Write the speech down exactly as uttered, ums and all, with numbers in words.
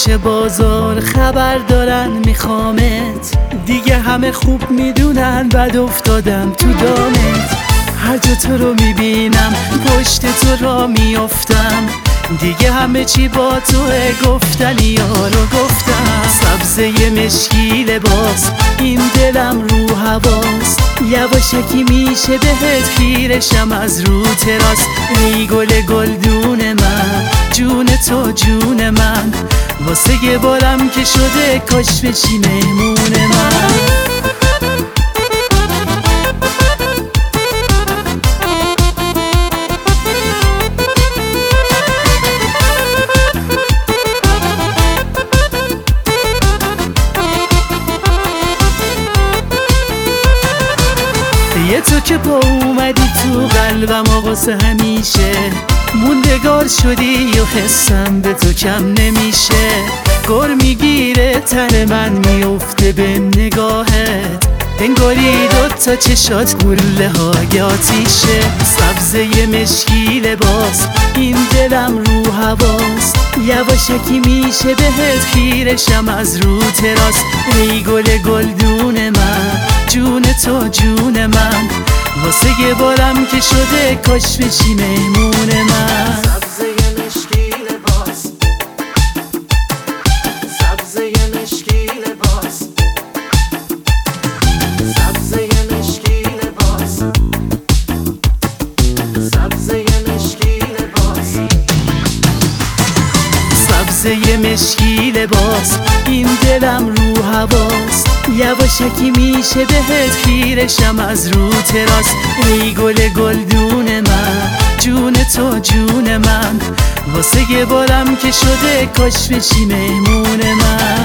گوشه بازار خبر دارن میخوامت، دیگه همه خوب میدونن بد افتادم تو دامت. هر جا تو رو میبینم پشت تو را میافتم، دیگه همه چی با توه، گفتنی ها رو گفتم. سبزه مشکی لباس این دلم رو هواست، یواشکی میشه بهت خیرشم از رو تراس. ای گل گلدون من، جون تو جون من، واسه یه بارم که شده کاش بشی مهمون من. یه تو که با اومدی تو قلبم واسه همیشه، موندگار شدی و حسم به تو کم نمیشه. گر میگیره تن من میفته به نگاهت، انگاری دوتا چشات گله های آتیشه. سبزه مشکی لباس این دلم رو هواست، یواشکی میشه بهت خیرشم از رو تراس. ای گل گلدون من، جون تو جون من، واسه یه بارم که شده کاش بشی مهمون من. سبزه مشکی لباس، سبزه مشکی لباس، سبزه مشکی لباس، سبزه مشکی لباس. سبزه مشکی لباس این دلم رو هواست، یواشکی میشه بهت خیرشم از رو تراس. ای گل گلدون من، جون تو جون من، واسه یه بارم که شده کاش بشی مهمون من.